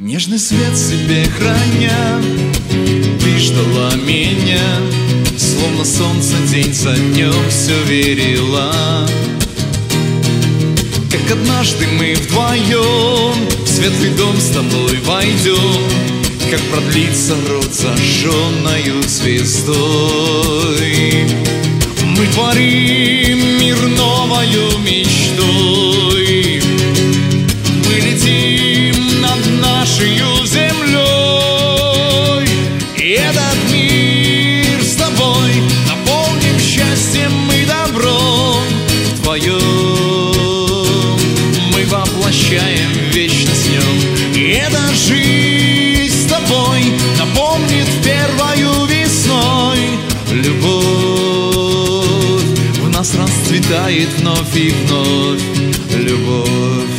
Нежный свет себе храня, ты ждала меня, словно солнце день за днем все верила. Как однажды мы вдвоем в светлый дом с тобой войдем, как продлится род зажженною звездой. Мы творим мир новою мечтой, мы летим над нашею землей, и этот мир с тобой наполним счастьем и добром вдвоем. Мы воплощаем вечность в нем, и эта жизнь с тобой напомнит первою весной. Любовь в нас расцветает вновь и вновь. Любовь.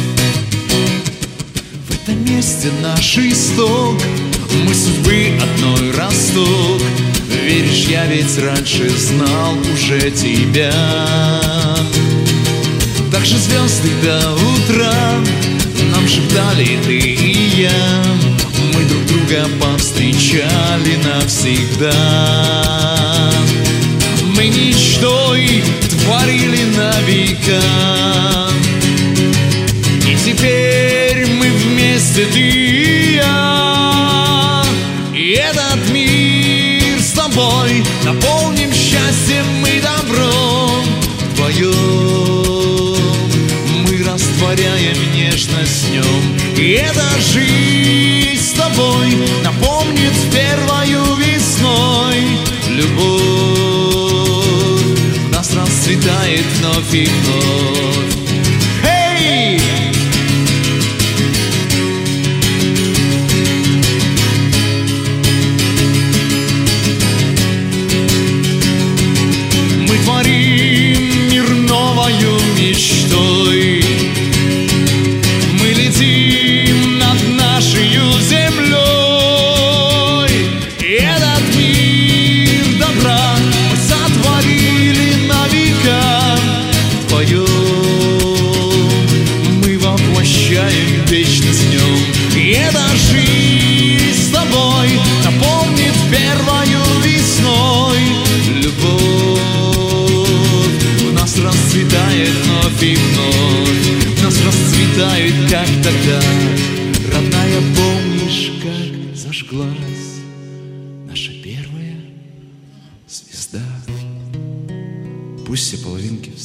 В этом месте наш исток, мы судьбы одной росток. Веришь, я ведь раньше знал уже тебя. Так же звезды до утра нам шептали ты и я. Мы друг друга повстречали навсегда. Мы мечтой творили на века, и теперь мы вместе, ты и я. И этот мир с тобой наполним счастьем и добром вдвоем. Мы растворяем нежность в нем, и эта жизнь с тобой напомнит первою весной. Любовь в нас расцветает вновь и вновь. Эй! Мы творим мир новою мечтой, мы летим над нашею землей, и этот мир добра мы сотворили на века вдвоем. Мы воплощаем вечность в нем, и эта жизнь с тобой наполнит первою весной. Любовь в нас расцветает вновь и вновь. В нас расцветает, как тогда. Родная, помнишь, как зажглась наша первая звезда? Пусть все половинки